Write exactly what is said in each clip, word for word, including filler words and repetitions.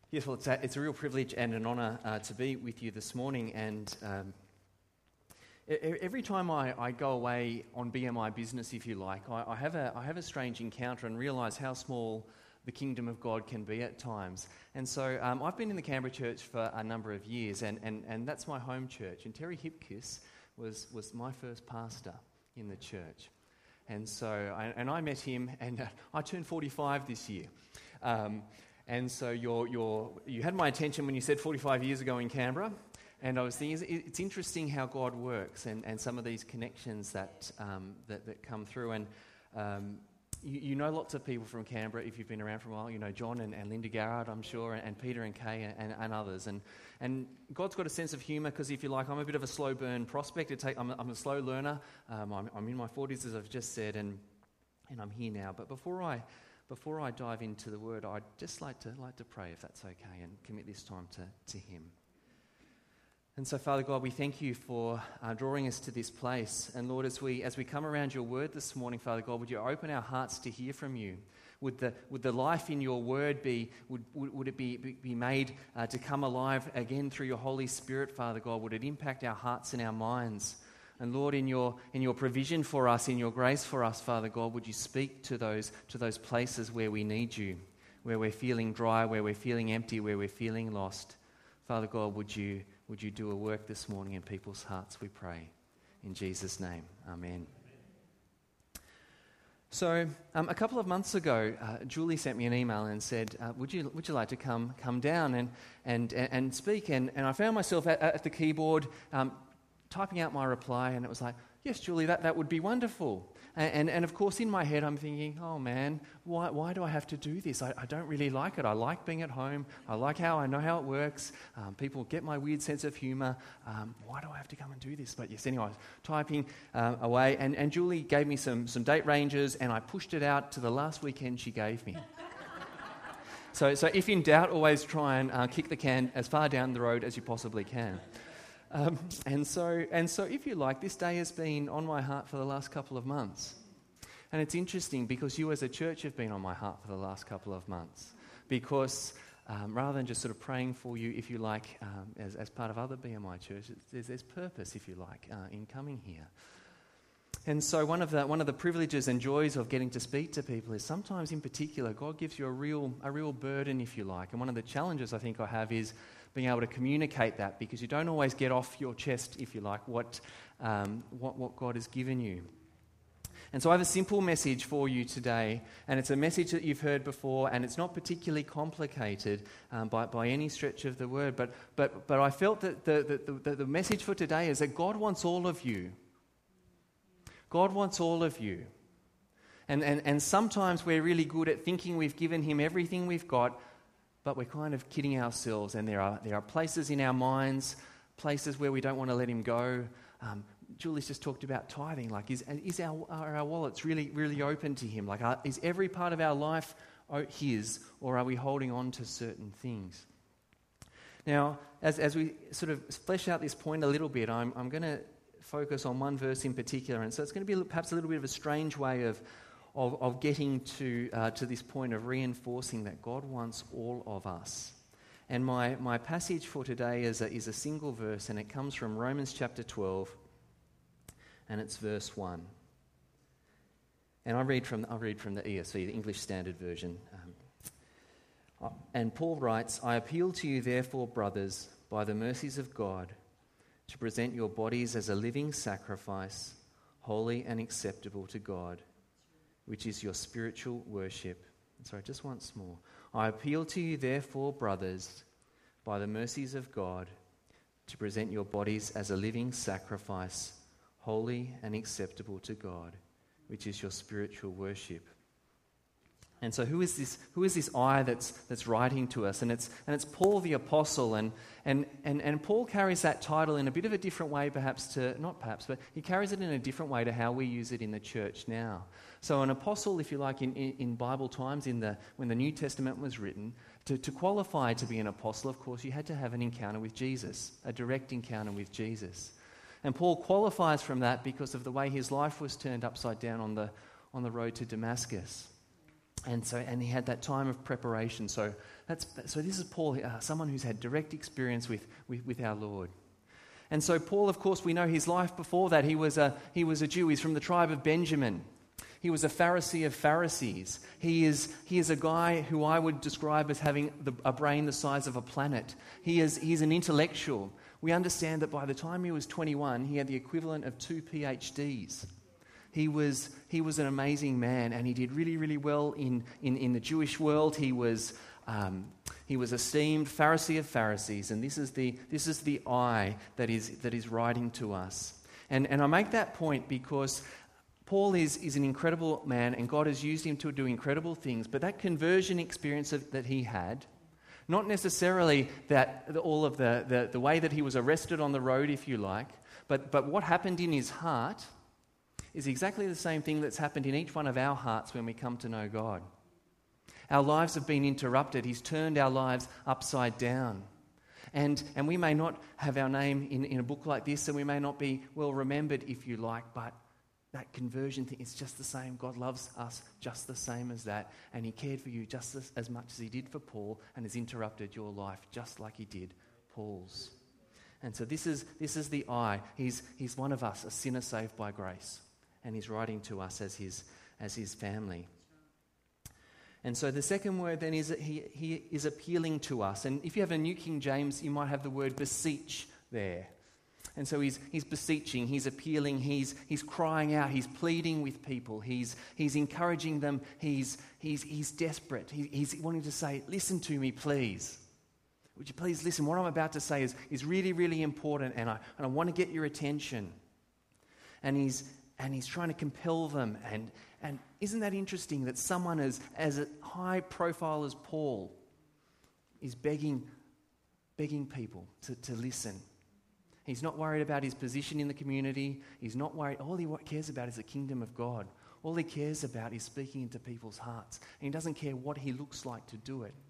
Yes, well, it's a, it's a real privilege and an honour uh, to be with you this morning. And um, e- every time I, I go away on B M I business, if you like, I, I have a I have a strange encounter and realise how small the kingdom of God can be at times. And so um, I've been in the Canberra church for a number of years, and, and, and that's my home church. And Terry Hipkiss was was my first pastor in the church. And so, I, and I met him, and uh, I turned forty-five this year. Um, And so you're, you're, you had my attention when you said forty-five years ago in Canberra, and I was thinking it's interesting how God works and, and some of these connections that um, that, that come through. And um, you, you know lots of people from Canberra if you've been around for a while. You know John and, and Linda Garrard, I'm sure, and, and Peter and Kay and, and others. And and God's got a sense of humour because, if you like, I'm a bit of a slow burn prospect. It take, I'm, a, I'm a slow learner. Um, I'm, I'm in my forties, as I've just said, and and I'm here now. But before I Before I dive into the word, I'd just like to like to pray, if that's okay, and commit this time to, to him. And so, Father God, we thank you for uh, drawing us to this place. And Lord, as we as we come around your word this morning, Father God, would you open our hearts to hear from you? Would the would the life in your word be, would, would, would it be, be made uh, to come alive again through your Holy Spirit, Father God? Would it impact our hearts and our minds? And Lord, in your in your provision for us, in your grace for us, Father God, would you speak to those to those places where we need you, where we're feeling dry, where we're feeling empty, where we're feeling lost. Father God, would you would you do a work this morning in people's hearts, we pray. In Jesus' name, amen. So um, a couple of months ago, uh, Julie sent me an email and said, uh, would you would you like to come come down and and and speak? And, and I found myself at, at the keyboard um, typing out my reply, and it was like, yes, Julie, that, that would be wonderful. And, and and of course, in my head, I'm thinking, oh man, why why do I have to do this? I, I don't really like it. I like being at home. I like how I know how it works. Um, people get my weird sense of humour. Um, why do I have to come and do this? But yes, anyway, I was typing uh, away, and, and Julie gave me some, some date ranges, and I pushed it out to the last weekend she gave me. so, so if in doubt, always try and uh, kick the can as far down the road as you possibly can. Um, and so, and so, if you like, this day has been on my heart for the last couple of months. And it's interesting because you as a church have been on my heart for the last couple of months. Because um, rather than just sort of praying for you, if you like, um, as, as part of other B M I churches, there's, there's purpose, if you like, uh, in coming here. And so one of the one of the privileges and joys of getting to speak to people is sometimes, in particular, God gives you a real a real burden, if you like. And one of the challenges I think I have is being able to communicate that, because you don't always get off your chest, if you like, what um, what what God has given you. And so I have a simple message for you today, and it's a message that you've heard before, and it's not particularly complicated um, by by any stretch of the word. But but but I felt that the the, the the message for today is that God wants all of you. God wants all of you. And, and and sometimes we're really good at thinking we've given him everything we've got, but we're kind of kidding ourselves. And there are there are places in our minds, places where we don't want to let him go. Um, Julie's just talked about tithing. Like, is is our are our wallets really really open to him? Like, are, is every part of our life his, or are we holding on to certain things? Now, as as we sort of flesh out this point a little bit, I'm I'm going to focus on one verse in particular, and so it's going to be perhaps a little bit of a strange way of of, of getting to uh, to this point of reinforcing that God wants all of us. And my my passage for today is a, is a single verse, and it comes from Romans chapter twelve, and it's verse one. And I read from I read from the E S V, the English Standard Version. Um, and Paul writes, "I appeal to you, therefore, brothers, by the mercies of God, to present your bodies as a living sacrifice, holy and acceptable to God, which is your spiritual worship." Sorry, just once more. "I appeal to you, therefore, brothers, by the mercies of God, to present your bodies as a living sacrifice, holy and acceptable to God, which is your spiritual worship." And so, who is this? Who is this I that's that's writing to us? And it's and it's Paul the Apostle, and and and and Paul carries that title in a bit of a different way, perhaps to not perhaps, but he carries it in a different way to how we use it in the church now. So, an apostle, if you like, in, in, in Bible times, in the when the New Testament was written, to, to qualify to be an apostle, of course, you had to have an encounter with Jesus, a direct encounter with Jesus. And Paul qualifies from that because of the way his life was turned upside down on the on the road to Damascus. And so, and he had that time of preparation. So that's so. This is Paul, uh, someone who's had direct experience with, with with our Lord. And so Paul, of course, we know his life before that. He was a he was a Jew. He's from the tribe of Benjamin. He was a Pharisee of Pharisees. He is he is a guy who I would describe as having the, a brain the size of a planet. He is he's an intellectual. We understand that by the time he was twenty-one, he had the equivalent of two PhDs. He was he was an amazing man, and he did really, really well in, in, in the Jewish world. He was um, he was esteemed Pharisee of Pharisees, and this is the this is the I that is that is writing to us. And and I make that point because Paul is, is an incredible man, and God has used him to do incredible things. But that conversion experience of, that he had, not necessarily that all of the, the the way that he was arrested on the road, if you like, but but what happened in his heart is exactly the same thing that's happened in each one of our hearts when we come to know God. Our lives have been interrupted. He's turned our lives upside down. And and we may not have our name in, in a book like this, and we may not be well remembered, if you like, but that conversion thing is just the same. God loves us just the same as that, and he cared for you just as, as much as he did for Paul, and has interrupted your life just like he did Paul's. And so this is this is the I. He's he's one of us, a sinner saved by grace. And he's writing to us as his as his family. And so the second word then is that he, he is appealing to us. And if you have a New King James, you might have the word beseech there. And so he's he's beseeching, he's appealing, he's he's crying out, he's pleading with people, he's he's encouraging them, he's he's he's desperate. He, he's wanting to say, listen to me, please. Would you please listen? What I'm about to say is, is really, really important, and I and I want to get your attention. And he's And he's trying to compel them. And, and isn't that interesting that someone as, as high profile as Paul is begging, begging people to, to listen. He's not worried about his position in the community. He's not worried. All he cares about is the kingdom of God. All he cares about is speaking into people's hearts. And he doesn't care what he looks like to do it.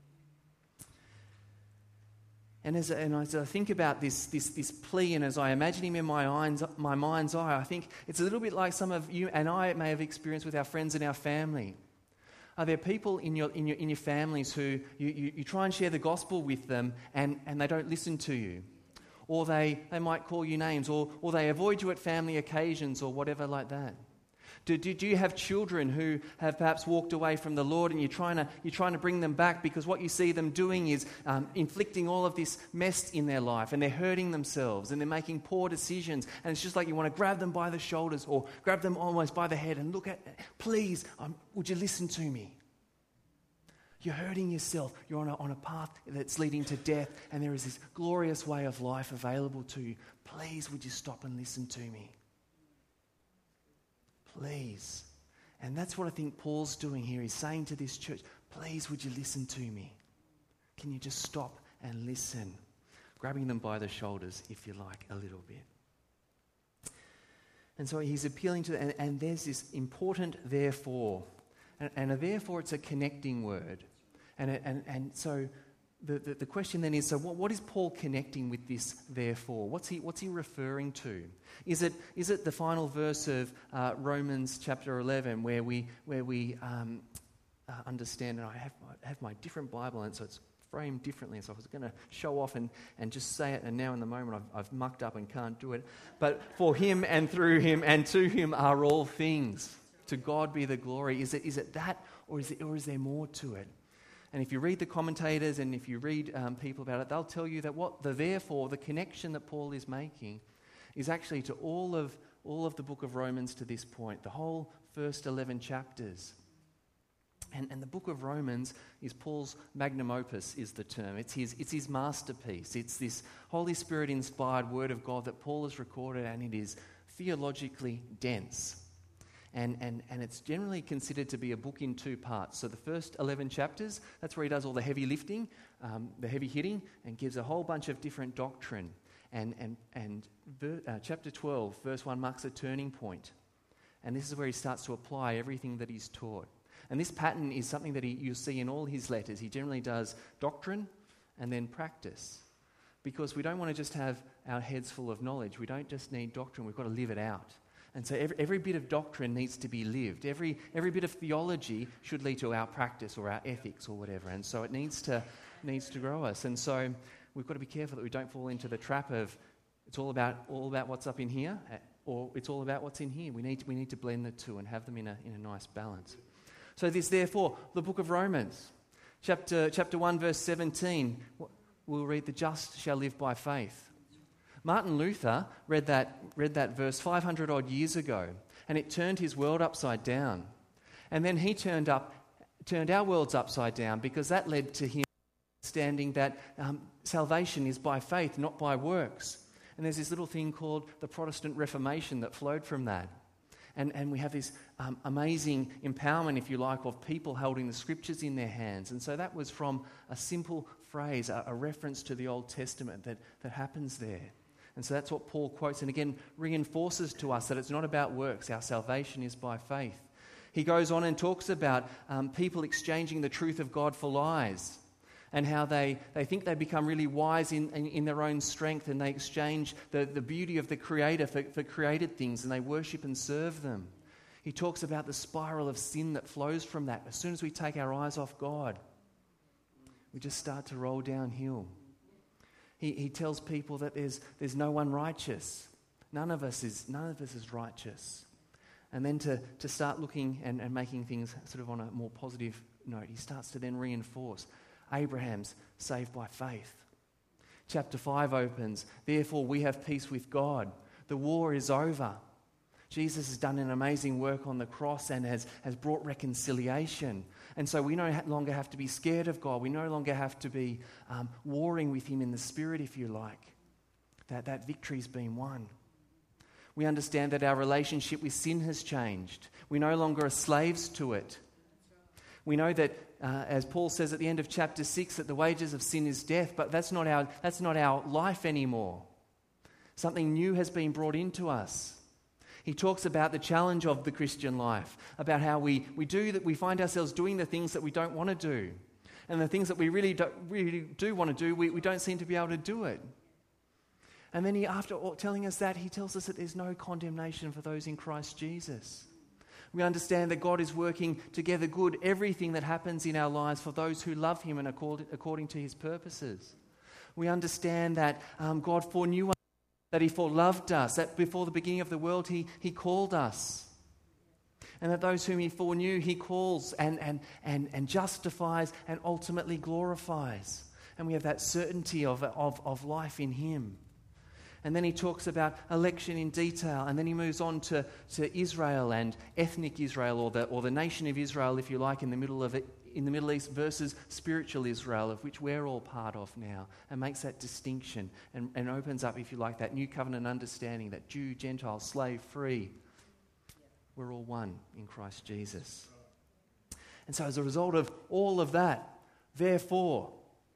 And as, and as I think about this, this, this plea, and as I imagine him in my, eyes, my mind's eye, I think it's a little bit like some of you and I may have experienced with our friends and our family. Are there people in your in your in your families who you, you, you try and share the gospel with them, and, and they don't listen to you? Or they, they might call you names, or, or they avoid you at family occasions, or whatever like that. Do, do, do you have children who have perhaps walked away from the Lord, and you're trying to you're trying to bring them back because what you see them doing is um, inflicting all of this mess in their life, and they're hurting themselves, and they're making poor decisions, and it's just like you want to grab them by the shoulders or grab them almost by the head and look at, please, um, would you listen to me? You're hurting yourself. You're on a, on a path that's leading to death, and there is this glorious way of life available to you. Please, would you stop and listen to me? Please. And that's what I think Paul's doing here. He's saying to this church, please, would you listen to me? Can you just stop and listen? Grabbing them by the shoulders, if you like, a little bit. And so he's appealing to, and, and there's this important therefore. And, and a therefore, it's a connecting word. And, and, and so the, the, the question then is, so what, what is Paul connecting with this therefore? What's he, what's he referring to? Is it is it the final verse of uh, Romans chapter eleven where we where we um, uh, understand, and I have, I have my different Bible, and so it's framed differently, so I was going to show off and, and just say it, and now in the moment I've, I've mucked up and can't do it. But for him and through him and to him are all things. To God be the glory. Is it is it that, or is it or is there more to it? And if you read the commentators and if you read um, people about it, they'll tell you that what the therefore, the connection that Paul is making, is actually to all of all of the book of Romans to this point, the whole first eleven chapters. And, and the book of Romans is Paul's magnum opus, is the term. It's his it's his masterpiece. It's this Holy Spirit inspired word of God that Paul has recorded, and it is theologically dense. And, and and it's generally considered to be a book in two parts. So the first eleven chapters, that's where he does all the heavy lifting, um, the heavy hitting, and gives a whole bunch of different doctrine. And and and ver, uh, chapter twelve, verse one, marks a turning point. And this is where he starts to apply everything that he's taught. And this pattern is something that he, you'll see in all his letters. He generally does doctrine and then practice. Because we don't want to just have our heads full of knowledge. We don't just need doctrine, we've got to live it out. And so every, every bit of doctrine needs to be lived. Every, every bit of theology should lead to our practice or our ethics or whatever. And so it needs to, needs to grow us. And so we've got to be careful that we don't fall into the trap of it's all about all about what's up in here, or it's all about what's in here. We need to, we need to blend the two and have them in a in a nice balance. So this, therefore, the book of Romans, chapter chapter one, verse seventeen, we'll read, "The just shall live by faith." Martin Luther read that read that verse five hundred odd years ago, and it turned his world upside down. And then he turned up turned our worlds upside down, because that led to him understanding that um, salvation is by faith, not by works. And there's this little thing called the Protestant Reformation that flowed from that. And, and we have this um, amazing empowerment, if you like, of people holding the scriptures in their hands. And so that was from a simple phrase, a, a reference to the Old Testament that, that happens there. And so that's what Paul quotes, and again reinforces to us that it's not about works. Our salvation is by faith. He goes on and talks about um, people exchanging the truth of God for lies, and how they, they think they become really wise in, in, in their own strength, and they exchange the, the beauty of the Creator for, for created things, and they worship and serve them. He talks about the spiral of sin that flows from that. As soon as we take our eyes off God, we just start to roll downhill. He, he tells people that there's, there's no one righteous. None of us is, none of us is righteous. And then to, to start looking and, and making things sort of on a more positive note, he starts to then reinforce Abraham's saved by faith. Chapter five opens, "Therefore we have peace with God. The war is over. Jesus has done an amazing work on the cross and has, has brought reconciliation. And so we no longer have to be scared of God. We no longer have to be um, warring with him in the spirit, if you like. That, that victory's been won. We understand that our relationship with sin has changed. We no longer are slaves to it. We know that, uh, as Paul says at the end of chapter six, that the wages of sin is death, but that's not our, that's not our life anymore. Something new has been brought into us. He talks about the challenge of the Christian life, about how we, we do that, we find ourselves doing the things that we don't want to do. And the things that we really do, really do want to do, we, we don't seem to be able to do it. And then he, after all, telling us that, he tells us that there's no condemnation for those in Christ Jesus. We understand that God is working together good, everything that happens in our lives for those who love him and accord, according to his purposes. We understand that um, God foreknew us, that he foreloved us, that before the beginning of the world he, he called us. And that those whom he foreknew, he calls and, and, and, and justifies and ultimately glorifies. And we have that certainty of, of, of life in him. And then he talks about election in detail, and then he moves on to, to Israel and ethnic Israel, or the or the nation of Israel, if you like, in the middle of it, in the Middle East, versus spiritual Israel, of which we're all part of now, and makes that distinction and, and opens up, if you like, that new covenant understanding that Jew, Gentile, slave, free, we're all one in Christ Jesus. And so as a result of all of that, therefore,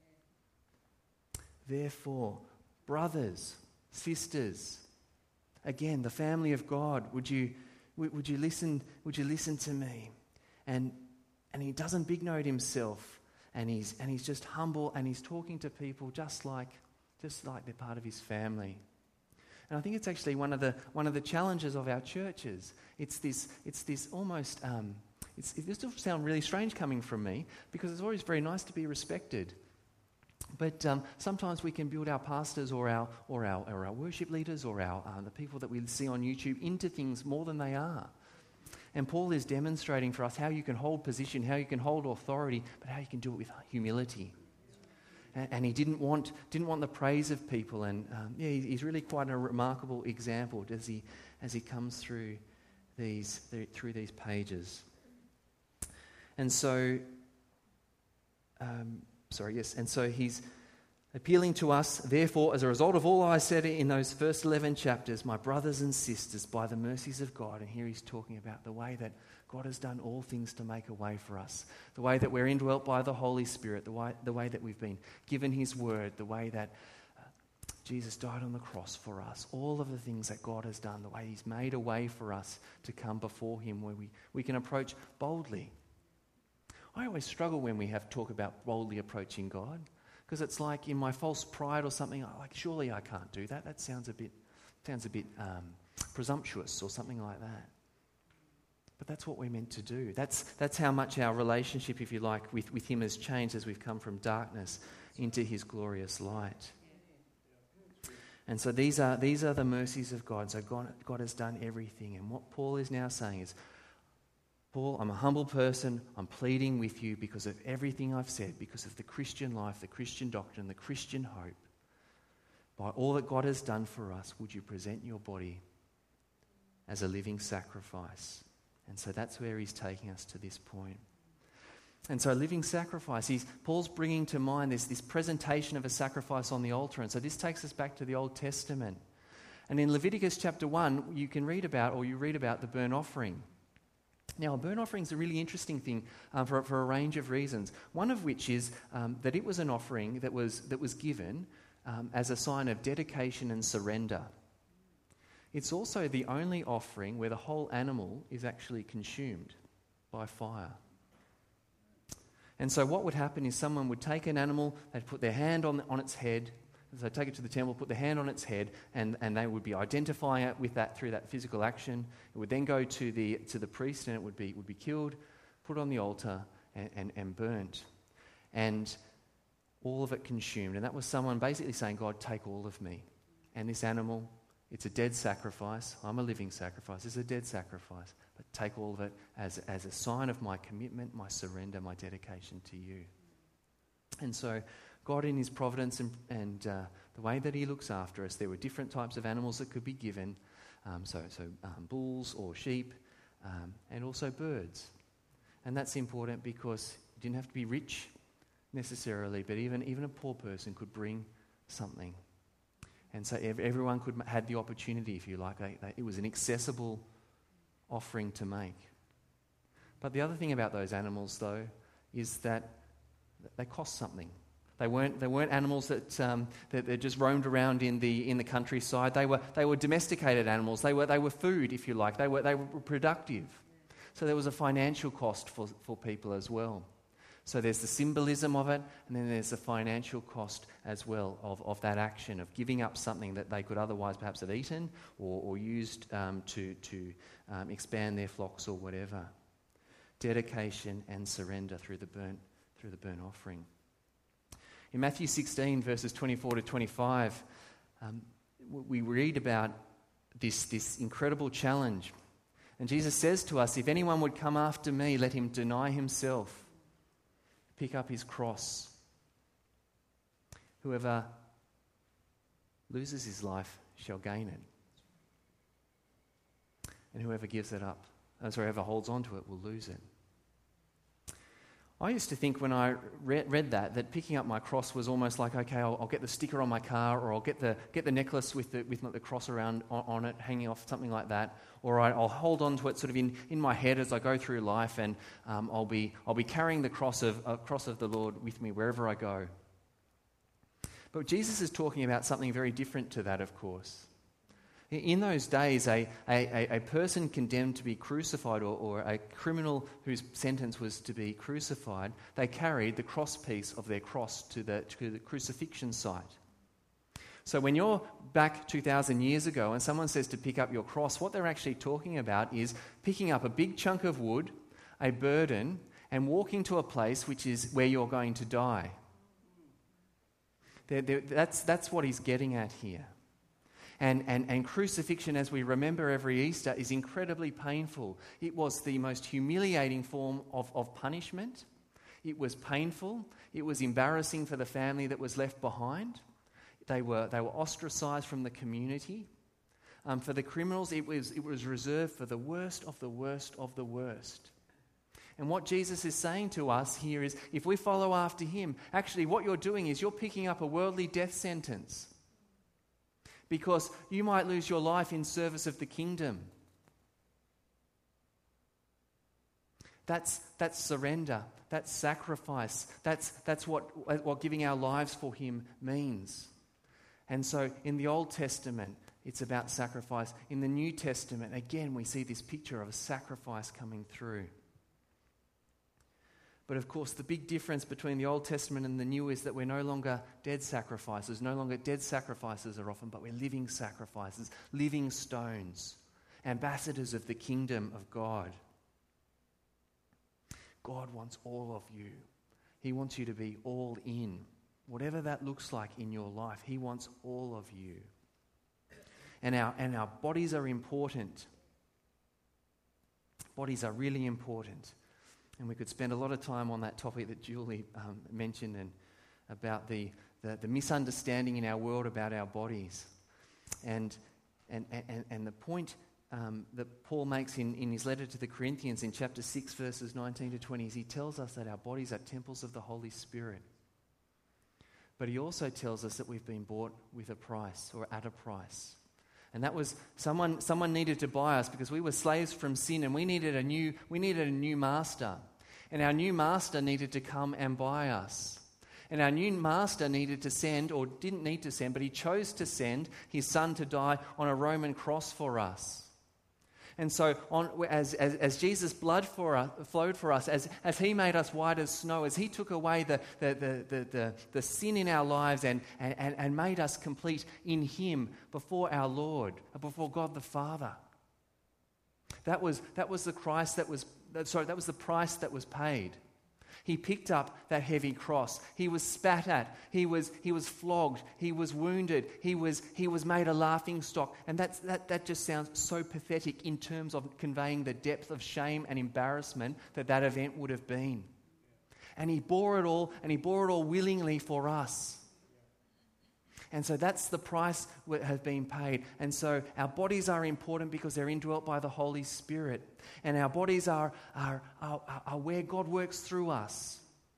therefore, brothers, sisters, again, the family of God, would you would you listen would you listen to me? And and he doesn't big note himself, and he's and he's just humble, and he's talking to people just like just like they're part of his family. And I think it's actually one of the one of the challenges of our churches. It's this it's this almost um, it's it just sound really strange coming from me, because it's always very nice to be respected. But um, sometimes we can build our pastors or our or our, or our worship leaders or our uh, the people that we see on YouTube into things more than they are. And Paul is demonstrating for us how you can hold position, how you can hold authority, but how you can do it with humility. And, and he didn't want didn't want the praise of people. And um, yeah, he's really quite a remarkable example as he as he comes through these through these pages. And so. Um, Sorry, yes. And so he's appealing to us, therefore, as a result of all I said in those first eleven chapters, my brothers and sisters, by the mercies of God. And here he's talking about the way that God has done all things to make a way for us, the way that we're indwelt by the Holy Spirit, the way, the way that we've been given his word, the way that uh, Jesus died on the cross for us, all of the things that God has done, the way he's made a way for us to come before him, where we, we can approach boldly. I always struggle when we have talk about boldly approaching God, because it's like in my false pride or something, I'm like, surely I can't do that. That sounds a bit, sounds a bit um, presumptuous or something like that. But that's what we're meant to do. That's, that's how much our relationship, if you like, with, with him has changed as we've come from darkness into his glorious light. And so these are, these are the mercies of God. So God, God has done everything. And what Paul is now saying is, Paul, I'm a humble person. I'm pleading with you because of everything I've said, because of the Christian life, the Christian doctrine, the Christian hope. By all that God has done for us, would you present your body as a living sacrifice? And so that's where he's taking us to this point. And so living sacrifice, he's, Paul's bringing to mind this, this presentation of a sacrifice on the altar. And so this takes us back to the Old Testament. And in Leviticus chapter one, you can read about, or you read about the burnt offering. Now, a burnt offering is a really interesting thing uh, for, for a range of reasons. One of which is um, that it was an offering that was, that was given um, as a sign of dedication and surrender. It's also the only offering where the whole animal is actually consumed by fire. And so what would happen is someone would take an animal, they'd put their hand on, on its head, so take it to the temple, put their hand on its head, and, and they would be identifying it with that through that physical action. It would then go to the to the priest, and it would be would be killed, put on the altar, and, and, and burnt. And all of it consumed. And that was someone basically saying, God, take all of me. And this animal, it's a dead sacrifice. I'm a living sacrifice. It's a dead sacrifice. But take all of it as, as a sign of my commitment, my surrender, my dedication to you. And so God in his providence and, and uh, the way that he looks after us, there were different types of animals that could be given. Um, so so um, bulls or sheep um, and also birds. And that's important because you didn't have to be rich necessarily, but even, even a poor person could bring something. And so everyone could had the opportunity, if you like. They, they, it was an accessible offering to make. But the other thing about those animals, though, is that they cost something. They weren't they weren't animals that um, that, that just roamed around in the in the countryside. They were they were domesticated animals. They were they were food, if you like. They were they were productive. So there was a financial cost for, for people as well. So there's the symbolism of it, and then there's the financial cost as well of, of that action, of giving up something that they could otherwise perhaps have eaten or, or used um, to, to um, expand their flocks or whatever. Dedication and surrender through the burnt, through the burnt offering. In Matthew sixteen, verses twenty-four to twenty-five, um, we read about this, this incredible challenge. And Jesus says to us, if anyone would come after me, let him deny himself, pick up his cross. Whoever loses his life shall gain it. And whoever gives it up, or whoever holds on to it, will lose it. I used to think when I read, read that, that picking up my cross was almost like, okay, I'll, I'll get the sticker on my car, or I'll get the get the necklace with the with the cross around on, on it, hanging off, something like that, or I, I'll hold on to it sort of in, in my head as I go through life, and um, I'll be I'll be carrying the cross of uh, cross of the Lord with me wherever I go. But Jesus is talking about something very different to that, of course. In those days, a, a, a person condemned to be crucified, or, or a criminal whose sentence was to be crucified, they carried the cross piece of their cross to the, to the crucifixion site. So when you're back two thousand years ago and someone says to pick up your cross, what they're actually talking about is picking up a big chunk of wood, a burden, and walking to a place which is where you're going to die. They're, they're, that's, that's what he's getting at here. And, and, and crucifixion, as we remember every Easter, is incredibly painful. It was the most humiliating form of, of punishment. It was painful. It was embarrassing for the family that was left behind. They were, they were ostracized from the community. Um, for the criminals, it was, it was reserved for the worst of the worst of the worst. And what Jesus is saying to us here is, if we follow after him, actually what you're doing is you're picking up a worldly death sentence. Because you might lose your life in service of the kingdom. That's, that's surrender. That's sacrifice. That's, that's what, what giving our lives for him means. And so in the Old Testament, it's about sacrifice. In the New Testament, again, we see this picture of a sacrifice coming through. But of course, the big difference between the Old Testament and the New is that we're no longer dead sacrifices. No longer dead sacrifices are often, but we're living sacrifices, living stones, ambassadors of the kingdom of God. God wants all of you. He wants you to be all in. Whatever that looks like in your life, He wants all of you. And our, and our bodies are important. Bodies are really important. And we could spend a lot of time on that topic that Julie um, mentioned and about the, the, the misunderstanding in our world about our bodies. And, and, and, and the point um, that Paul makes in, in his letter to the Corinthians in chapter six, verses nineteen to twenty, is he tells us that our bodies are temples of the Holy Spirit. But he also tells us that we've been bought with a price, or at a price. And that was someone someone needed to buy us because we were slaves from sin, and we needed a new we needed a new master. And our new master needed to come and buy us. And our new master needed to send, or didn't need to send, but he chose to send his son to die on a Roman cross for us. And so on, as, as, as Jesus' blood for us, flowed for us, as, as he made us white as snow, as he took away the, the, the, the, the, the sin in our lives and, and, and made us complete in him before our Lord, before God the Father. That was, that was the Christ that was, sorry, that was the price that was paid. He picked up that heavy cross. He was spat at. He was, he was flogged. He was wounded. He was, he was made a laughing stock. And that's, that, that just sounds so pathetic in terms of conveying the depth of shame and embarrassment that that event would have been. And he bore it all, and he bore it all willingly for us. And so that's the price that has been paid. And so our bodies are important because they're indwelt by the Holy Spirit. And our bodies are, are, are, are where God works through us.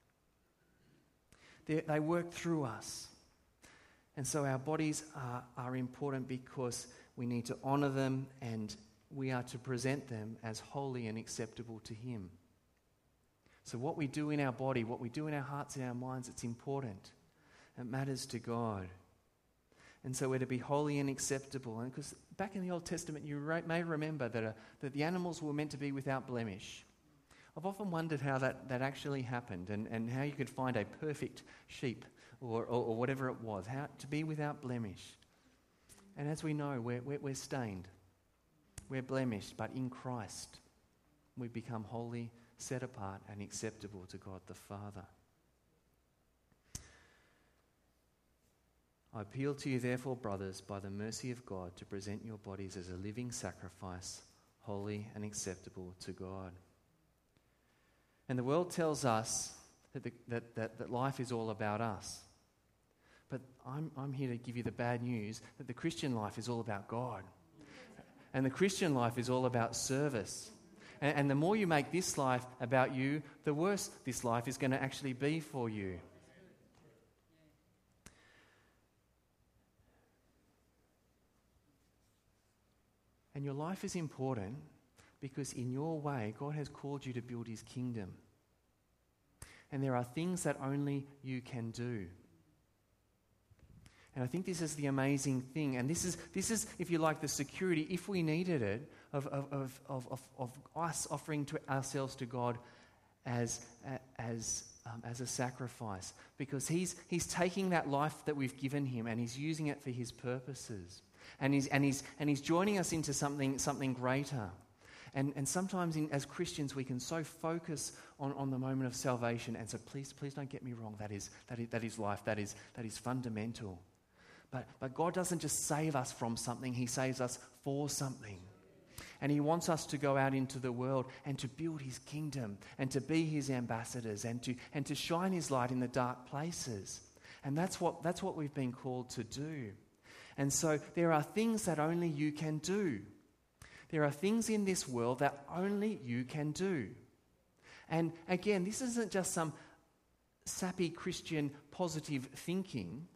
They, they work through us. And so our bodies are, are important because we need to honor them, and we are to present them as holy and acceptable to Him. So what we do in our body, what we do in our hearts and our minds, it's important. It matters to God. And so we're to be holy and acceptable. And because back in the Old Testament, you may remember that, uh, that the animals were meant to be without blemish. I've often wondered how that, that actually happened, and, and how you could find a perfect sheep or, or, or whatever it was, how to be without blemish. And as we know, we're, we're, we're stained. We're blemished, but in Christ we become holy, set apart, and acceptable to God the Father. I appeal to you, therefore, brothers, by the mercy of God, to present your bodies as a living sacrifice, holy and acceptable to God. And the world tells us that, the, that, that, that life is all about us. But I'm, I'm here to give you the bad news that the Christian life is all about God. And the Christian life is all about service. And, and the more you make this life about you, the worse this life is going to actually be for you. And your life is important because in your way, God has called you to build His kingdom. And there are things that only you can do. And I think this is the amazing thing. And this is, this is, if you like, the security, if we needed it, of, of, of, of, of, of us offering to ourselves to God as, as, um, as a sacrifice. Because he's, he's taking that life that we've given Him and He's using it for His purposes. And he's, and, he's, and he's joining us into something, something greater. And, and sometimes in, as Christians we can so focus on, on the moment of salvation. And so please, please don't get me wrong, that is, that is, that is life, that is, that is fundamental. But, but God doesn't just save us from something, He saves us for something. And He wants us to go out into the world and to build His kingdom and to be His ambassadors and to, and to shine His light in the dark places. And that's what, that's what we've been called to do. And so there are things that only you can do. There are things in this world that only you can do. And again, this isn't just some sappy Christian positive thinking.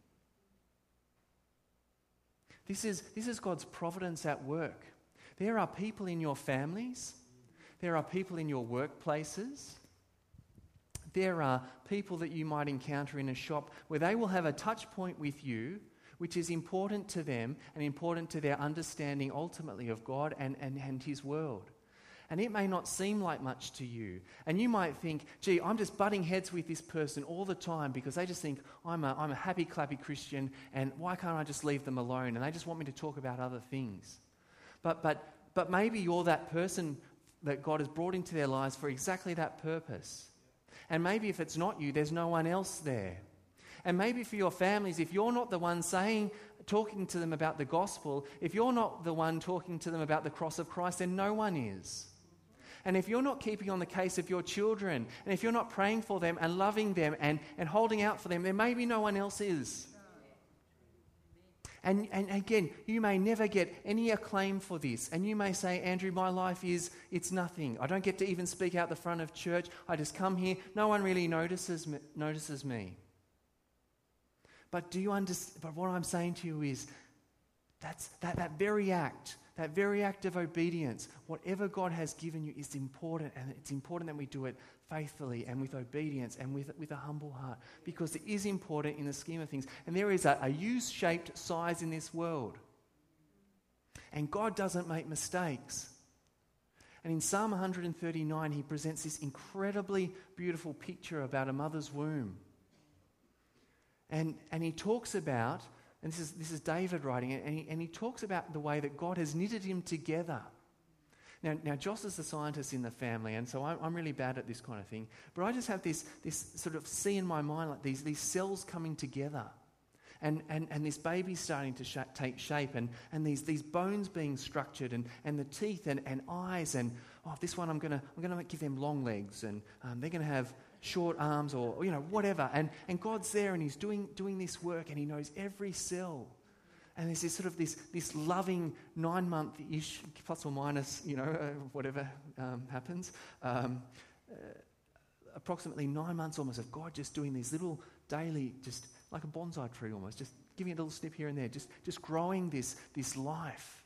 This is, this is God's providence at work. There are people in your families. There are people in your workplaces. There are people that you might encounter in a shop where they will have a touch point with you which is important to them and important to their understanding ultimately of God and, and, and His world. And it may not seem like much to you. And you might think, gee, I'm just butting heads with this person all the time because they just think I'm a, I'm a happy, clappy Christian, and why can't I just leave them alone? And they just want me to talk about other things. But, but, but maybe you're that person that God has brought into their lives for exactly that purpose. And maybe if it's not you, there's no one else there. And maybe for your families, if you're not the one saying, talking to them about the gospel, if you're not the one talking to them about the cross of Christ, then no one is. And if you're not keeping on the case of your children, and if you're not praying for them and loving them and, and holding out for them, then maybe no one else is. And, and again, you may never get any acclaim for this. And you may say, Andrew, my life is, it's nothing. I don't get to even speak out the front of church. I just come here. No one really notices me. Notices me. But do you understand? But what I'm saying to you is, that's that, that very act, that very act of obedience, whatever God has given you is important, and it's important that we do it faithfully and with obedience and with, with a humble heart, because it is important in the scheme of things. And there is a, a U-shaped size in this world. And God doesn't make mistakes. And in Psalm one thirty-nine, he presents this incredibly beautiful picture about a mother's womb. And, and he talks about, and this is, this is David writing it, and he, and he talks about the way that God has knitted him together. Now, now Joss is the scientist in the family, and so I'm, I'm really bad at this kind of thing. But I just have this, this sort of see in my mind like these, these cells coming together. And, and, and this baby starting to sh- take shape, and, and these, these bones being structured, and, and the teeth and, and eyes, and oh, this one I'm going to I'm gonna give them long legs, and um, they're going to have short arms, or, you know, whatever. And, and God's there, and he's doing, doing this work, and he knows every cell. And there's this sort of this, this loving nine-month-ish, plus or minus, you know, uh, whatever um, happens, um, uh, approximately nine months almost of God just doing these little daily, just like a bonsai tree almost, just giving a little snip here and there, just, just growing this, this life.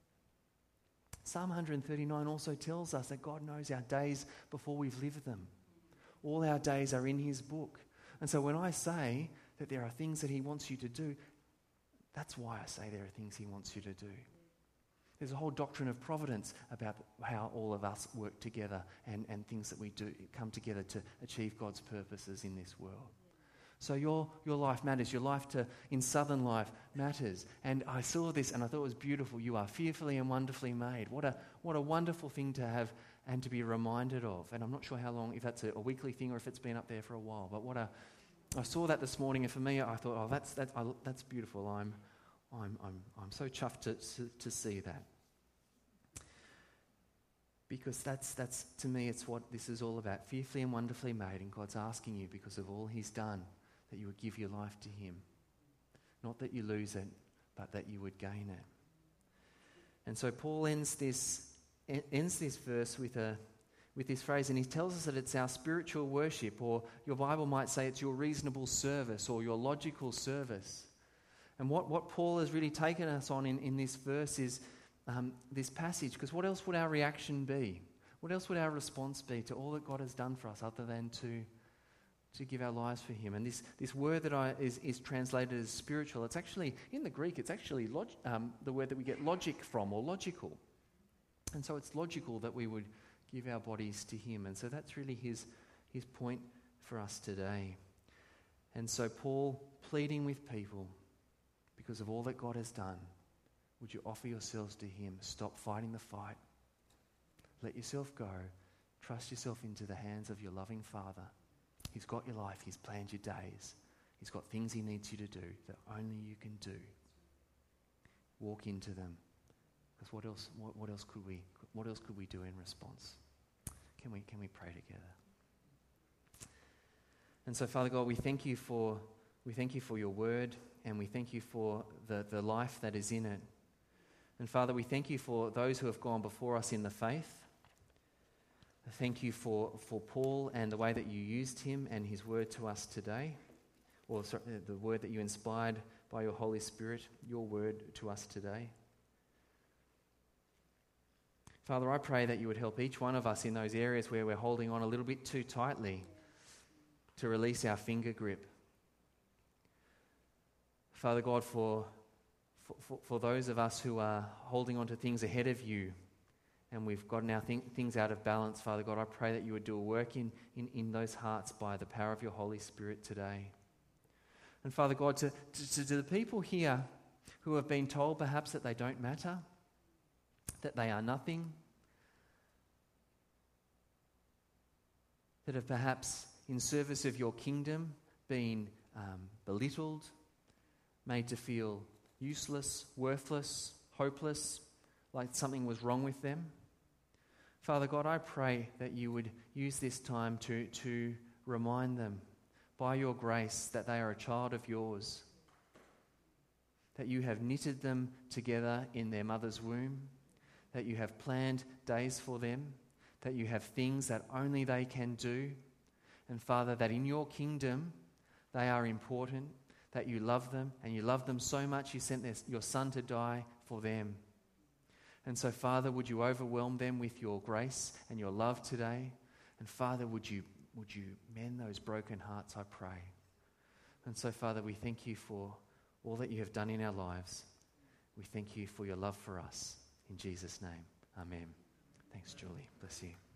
Psalm one thirty-nine also tells us that God knows our days before we've lived them. All our days are in his book. And so when I say that there are things that he wants you to do, that's why I say there are things he wants you to do. There's a whole doctrine of providence about how all of us work together, and, and things that we do come together to achieve God's purposes in this world. So your, your life matters. Your life to in Southern Life matters. And I saw this and I thought it was beautiful. You are fearfully and wonderfully made. What a what a wonderful thing to have and to be reminded of. And I'm not sure how long, if that's a, a weekly thing or if it's been up there for a while. But what a I saw that this morning, and for me, I thought, oh, that's that's I, that's beautiful. I'm I'm I'm I'm so chuffed to to, to see that. Because that's, that's, to me, it's what this is all about. Fearfully and wonderfully made, and God's asking you, because of all he's done, that you would give your life to him. Not that you lose it, but that you would gain it. And so Paul ends this ends this verse with a with this phrase, and he tells us that it's our spiritual worship, or your Bible might say it's your reasonable service or your logical service. And what, what Paul has really taken us on in, in this verse is Um, this passage, because what else would our reaction be? What else would our response be to all that God has done for us other than to to give our lives for him? And this, this word that I is, is translated as spiritual, it's actually, in the Greek, it's actually log, um, the word that we get logic from, or logical. And so it's logical that we would give our bodies to him. And so that's really his, his point for us today. And so Paul, pleading with people, because of all that God has done, would you offer yourselves to him? Stop fighting the fight. Let yourself go. Trust yourself into the hands of your loving Father. He's got your life. He's planned your days. He's got things he needs you to do that only you can do. Walk into them. Because what else? What, what else could we? What else could we do in response? Can we? Can we pray together? And so, Father God, we thank you for we thank you for your word, and we thank you for the, the life that is in it. And Father, we thank you for those who have gone before us in the faith. Thank you for, for Paul and the way that you used him and his word to us today, or sorry, the word that you inspired by your Holy Spirit, your word to us today. Father, I pray that you would help each one of us in those areas where we're holding on a little bit too tightly to release our finger grip. Father God, for For, for, for those of us who are holding on to things ahead of you and we've gotten our th- things out of balance, Father God, I pray that you would do a work in, in, in those hearts by the power of your Holy Spirit today. And Father God, to, to, to the people here who have been told perhaps that they don't matter, that they are nothing, that have perhaps in service of your kingdom been um, belittled, made to feel useless, worthless, hopeless, like something was wrong with them. Father God, I pray that you would use this time to, to remind them by your grace that they are a child of yours, that you have knitted them together in their mother's womb, that you have planned days for them, that you have things that only they can do, and Father, that in your kingdom they are important, that you love them, and you love them so much you sent their, your Son to die for them. And so, Father, would you overwhelm them with your grace and your love today? And Father, would you, would you mend those broken hearts, I pray. And so, Father, we thank you for all that you have done in our lives. We thank you for your love for us. In Jesus' name, amen. Thanks, Julie. Bless you.